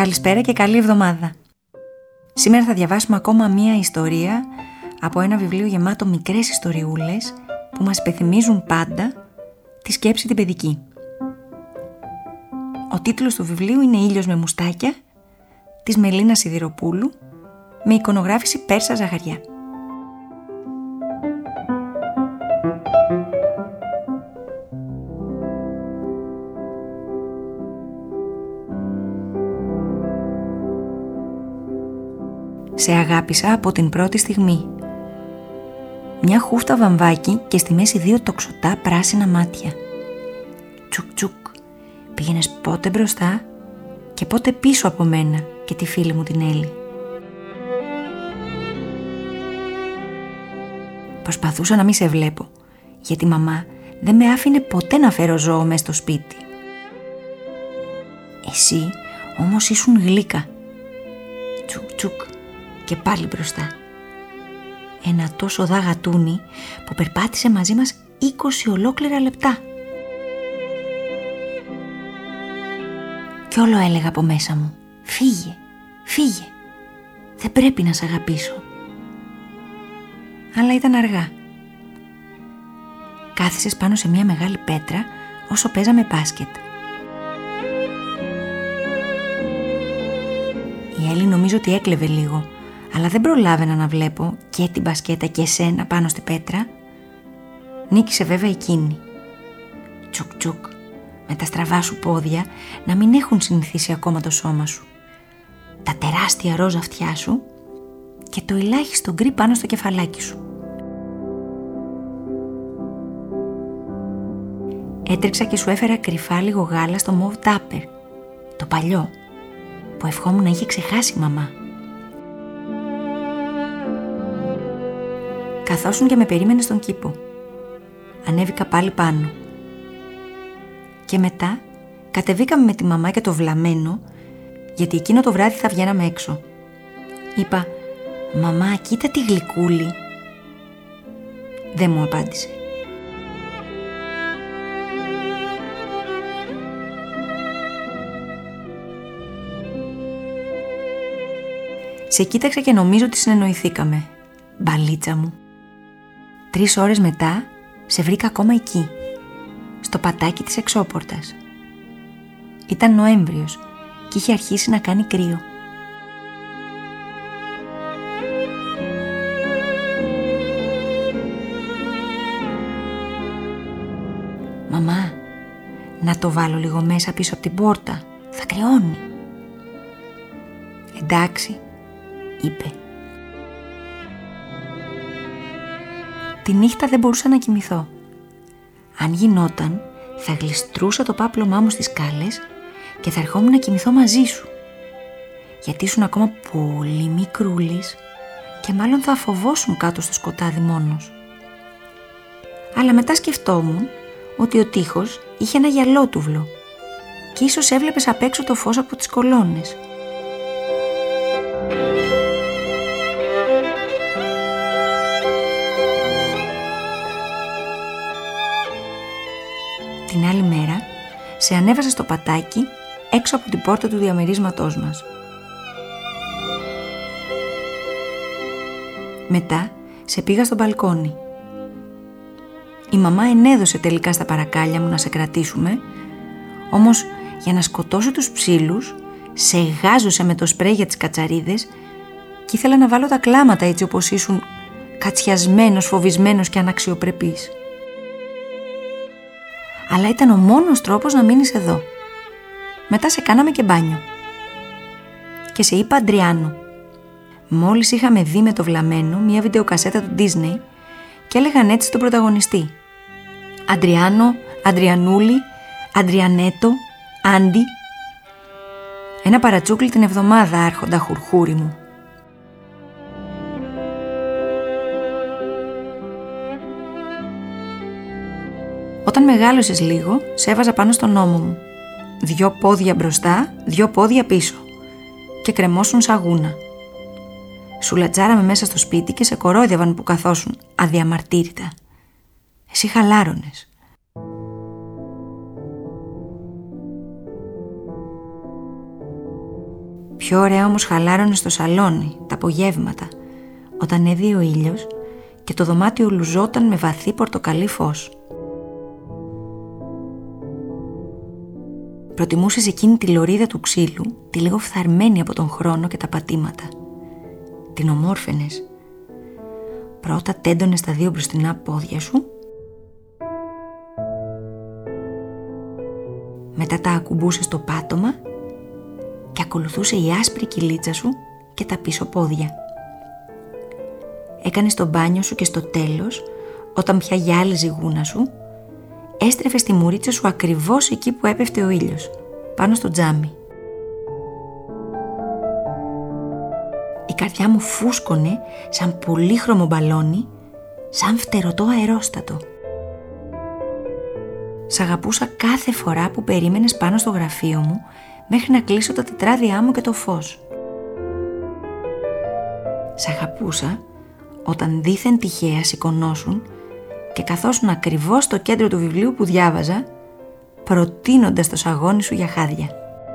Καλησπέρα και καλή εβδομάδα. Σήμερα θα διαβάσουμε ακόμα μία ιστορία από ένα βιβλίο γεμάτο μικρές ιστοριούλες που μας υπενθυμίζουν πάντα τη σκέψη την παιδική. Ο τίτλος του βιβλίου είναι «Ήλιος με μουστάκια» της Μελίνας Σιδηροπούλου με εικονογράφηση Πέρσα Ζαχαριά. Σε αγάπησα από την πρώτη στιγμή. Μια χούφτα βαμβάκι και στη μέση δύο τοξωτά πράσινα μάτια. Τσουκ τσουκ, πήγαινες πότε μπροστά και πότε πίσω από μένα και τη φίλη μου την Έλλη. Προσπαθούσα να μην σε βλέπω, γιατί η μαμά δεν με άφηνε ποτέ να φέρω ζώο μες στο σπίτι. Εσύ όμως ήσουν γλύκα. Τσουκ τσουκ και πάλι μπροστά. Ένα τόσο δα γατούνι που περπάτησε μαζί μας 20 ολόκληρα λεπτά. Κι όλο έλεγα από μέσα μου, φύγε, φύγε, δεν πρέπει να σ' αγαπήσω. Αλλά ήταν αργά. Κάθισες πάνω σε μια μεγάλη πέτρα όσο παίζαμε μπάσκετ. Η Έλλη νομίζω ότι έκλεβε λίγο, αλλά δεν προλάβαινα να βλέπω και την μπασκέτα και εσένα πάνω στη πέτρα. Νίκησε βέβαια εκείνη. Τσουκ τσουκ, με τα στραβά σου πόδια να μην έχουν συνηθίσει ακόμα το σώμα σου, τα τεράστια ροζ αυτιά σου και το ελάχιστο γκρι πάνω στο κεφαλάκι σου. Έτρεξα και σου έφερα κρυφά λίγο γάλα στο μοβ τάπερ, το παλιό, που ευχόμουν να είχε ξεχάσει η μαμά. Καθόσουν και με περίμενε στον κήπο. Ανέβηκα πάλι πάνω. Και μετά κατεβήκαμε με τη μαμά και το βλαμμένο, γιατί εκείνο το βράδυ θα βγαίναμε έξω. Είπα, «Μαμά, κοίτα τη γλυκούλη». Δεν μου απάντησε. Σε κοίταξα και νομίζω ότι συνεννοηθήκαμε. Μπαλίτσα μου. 3 ώρες μετά σε βρήκα ακόμα εκεί, στο πατάκι της εξώπορτας. Ήταν Νοέμβριος και είχε αρχίσει να κάνει κρύο. «Μαμά, να το βάλω λίγο μέσα πίσω από την πόρτα, θα κρυώνει». «Εντάξει», είπε. Τη νύχτα δεν μπορούσα να κοιμηθώ. Αν γινόταν, θα γλιστρούσα το πάπλωμά μου στις σκάλες και θα ερχόμουν να κοιμηθώ μαζί σου. Γιατί ήσουν ακόμα πολύ μικρούλης και μάλλον θα φοβόσουν κάτω στο σκοτάδι μόνος. Αλλά μετά σκεφτόμουν ότι ο τοίχος είχε ένα γυαλότουβλο και ίσως έβλεπες απ' έξω το φως από τις κολόνες. Την άλλη μέρα σε ανέβασα στο πατάκι έξω από την πόρτα του διαμερίσματός μας. Μετά σε πήγα στο μπαλκόνι. Η μαμά ενέδωσε τελικά στα παρακάλια μου να σε κρατήσουμε, όμως για να σκοτώσω τους ψήλους σε γάζωσε με το σπρέι για τις κατσαρίδες και ήθελα να βάλω τα κλάματα έτσι όπως ήσουν, κατσιασμένος, φοβισμένος και αναξιοπρεπής. Αλλά ήταν ο μόνος τρόπος να μείνεις εδώ. Μετά σε κάναμε και μπάνιο. Και σε είπα Αντριάνο. Μόλις είχαμε δει με το βλαμμένο μια βιντεοκασέτα του Disney και έλεγαν έτσι τον πρωταγωνιστή. Αντριάνο, Αντριανούλη, Αντριανέτο, Άντι. Ένα παρατσούκλι την εβδομάδα, άρχοντα χουρχούρι μου. Όταν μεγάλωσες λίγο, σε έβαζα πάνω στον ώμο μου. 2 πόδια μπροστά, 2 πόδια πίσω. Και κρεμόσουν σαγούνα. Σου λατζάραμε μέσα στο σπίτι και σε κορόιδευαν που καθόσουν αδιαμαρτύρητα. Εσύ χαλάρωνες. Πιο ωραία όμως χαλάρωνε στο σαλόνι, τα απογεύματα, όταν έδιε ο ήλιος και το δωμάτιο λουζόταν με βαθύ πορτοκαλί φως. Προτιμούσες εκείνη τη λωρίδα του ξύλου, τη λίγο φθαρμένη από τον χρόνο και τα πατήματα. Την ομόρφαινες. Πρώτα τέντωνες τα 2 μπροστινά πόδια σου, μετά τα ακουμπούσες στο πάτωμα και ακολουθούσε η άσπρη κυλίτσα σου και τα πίσω πόδια. Έκανες το μπάνιο σου και στο τέλος, όταν πια γυάλιζε η γούνα σου, έστρεφες τη μουρίτσα σου ακριβώς εκεί που έπεφτε ο ήλιος, πάνω στο τζάμι. Η καρδιά μου φούσκωνε σαν πολύχρωμο μπαλόνι, σαν φτερωτό αερόστατο. Σ' αγαπούσα κάθε φορά που περίμενες πάνω στο γραφείο μου μέχρι να κλείσω τα τετράδια μου και το φως. Σ' αγαπούσα όταν δήθεν τυχαία σηκωνόσουν και καθόσουν ακριβώς στο κέντρο του βιβλίου που διάβαζα, προτείνοντας το σαγόνι σου για χάδια.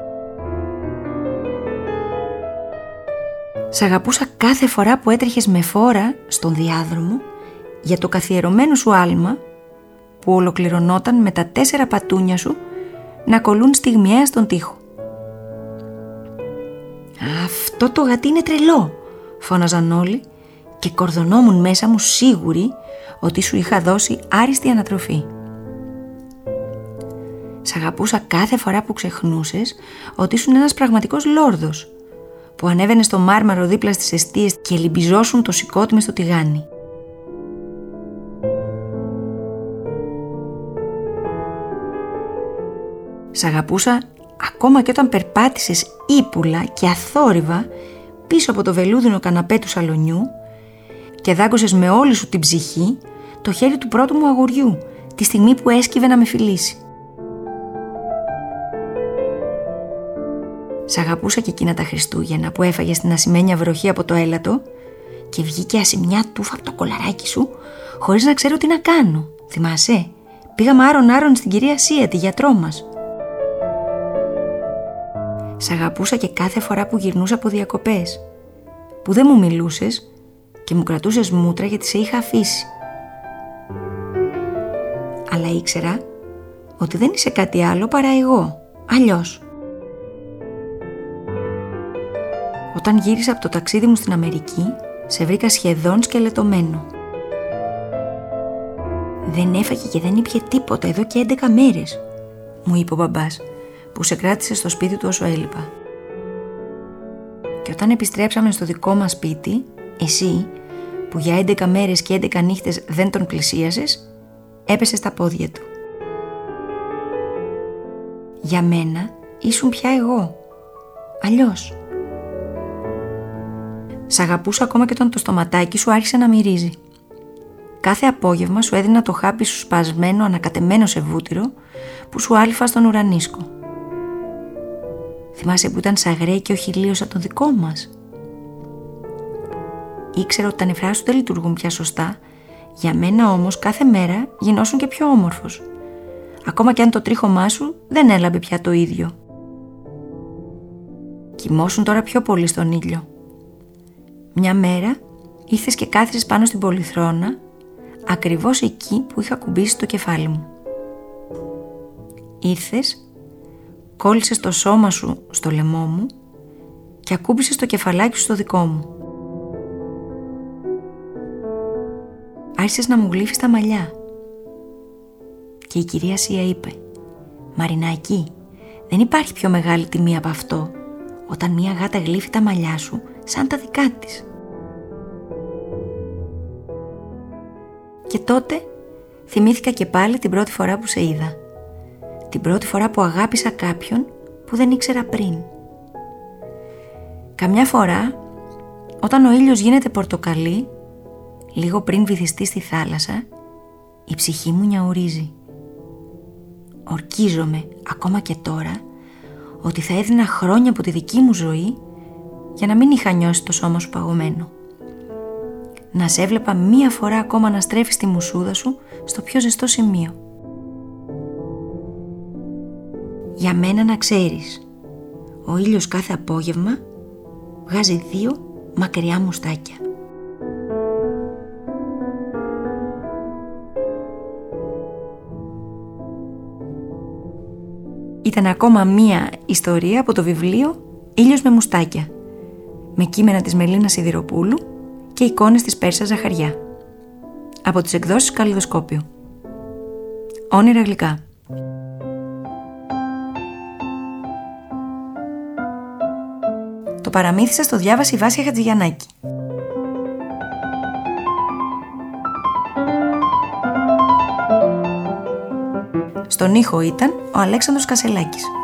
Σ' αγαπούσα κάθε φορά που έτρεχες με φόρα στον διάδρομο για το καθιερωμένο σου άλμα που ολοκληρωνόταν με τα 4 πατούνια σου να κολλούν στιγμιαία στον τοίχο. «Αυτό το γατί είναι τρελό», φώναζαν όλοι και κορδωνόμουν μέσα μου σίγουρη ότι σου είχα δώσει άριστη ανατροφή. Σ' αγαπούσα κάθε φορά που ξεχνούσες ότι ήσουν ένας πραγματικός λόρδος που ανέβαινε στο μάρμαρο δίπλα στις εστίες και λυμπιζώσουν το σηκώτη μες στο τηγάνι. Σ' αγαπούσα ακόμα και όταν περπάτησες ύπουλα και αθόρυβα πίσω από το βελούδινο καναπέ του σαλονιού και δάγκωσες με όλη σου την ψυχή το χέρι του πρώτου μου αγοριού τη στιγμή που έσκυβε να με φιλήσει. Σ' αγαπούσα και εκείνα τα Χριστούγεννα που έφαγες την ασημένια βροχή από το έλατο και βγήκε ασημιά τούφα από το κολαράκι σου χωρίς να ξέρω τι να κάνω. Θυμάσαι, πήγαμε άρον-άρον στην κυρία Σία, τη γιατρό μας. Σ' αγαπούσα και κάθε φορά που γυρνούσα από διακοπές, που δεν μου μιλούσες και μου κρατούσες μούτρα γιατί σε είχα αφήσει. Αλλά ήξερα ότι δεν είσαι κάτι άλλο παρά εγώ, αλλιώς. Όταν γύρισα από το ταξίδι μου στην Αμερική, σε βρήκα σχεδόν σκελετωμένο. «Δεν έφαγε και δεν ήπιε τίποτα εδώ και 11 μέρες», μου είπε ο μπαμπάς, που σε κράτησε στο σπίτι του όσο έλειπα. Και όταν επιστρέψαμε στο δικό μας σπίτι, εσύ, που για 11 μέρες και 11 νύχτες δεν τον πλησίασες, έπεσε στα πόδια του. Για μένα ήσουν πια εγώ, αλλιώς. Σ' αγαπούσα ακόμα και όταν το στοματάκι σου άρχισε να μυρίζει. Κάθε απόγευμα σου έδινα το χάπι σου σπασμένο, ανακατεμένο σε βούτυρο που σου άλυφα στον ουρανίσκο. Θυμάσαι που ήταν σαγραίοι και όχι λίγο σαν τον δικό μας? Ήξερα ότι τα νεφρά σου δεν λειτουργούν πια σωστά, για μένα όμως κάθε μέρα γινώσουν και πιο όμορφος. Ακόμα και αν το τρίχωμά σου δεν έλαμπε πια το ίδιο. Κοιμώσουν τώρα πιο πολύ στον ήλιο. Μια μέρα ήρθες και κάθισες πάνω στην πολυθρόνα, ακριβώς εκεί που είχα κουμπίσει το κεφάλι μου. Ήρθες, κόλλησες το σώμα σου στο λαιμό μου και ακούμπησες το κεφαλάκι σου στο δικό μου. Άρχισες να μου γλύφεις τα μαλλιά και η κυρία Σία είπε: «Μαρινάκη, δεν υπάρχει πιο μεγάλη τιμή από αυτό, όταν μια γάτα γλύφει τα μαλλιά σου σαν τα δικά της». Και τότε θυμήθηκα και πάλι την πρώτη φορά που σε είδα. Την πρώτη φορά που αγάπησα κάποιον που δεν ήξερα πριν. Καμιά φορά, όταν ο ήλιος γίνεται πορτοκαλί, λίγο πριν βυθιστεί στη θάλασσα, η ψυχή μου νιαουρίζει. Ορκίζομαι ακόμα και τώρα ότι θα έδινα χρόνια από τη δική μου ζωή για να μην είχα νιώσει το σώμα σου παγωμένο. Να σε έβλεπα μία φορά ακόμα να στρέφεις τη μουσούδα σου στο πιο ζεστό σημείο. Για μένα, να ξέρεις, ο ήλιος κάθε απόγευμα βγάζει 2 μακριά μουστάκια. Ήταν ακόμα μία ιστορία από το βιβλίο «Ήλιος με μουστάκια», με κείμενα της Μελίνας Σιδηροπούλου και εικόνες της Πέρσας Ζαχαριά, από τις εκδόσεις Καλλιδοσκόπιο. Όνειρα γλυκά. Το παραμύθι σας το διάβασε η Βάσια Χατζηγιαννάκη. Στον ήχο ήταν ο Αλέξανδρος Κασελάκης.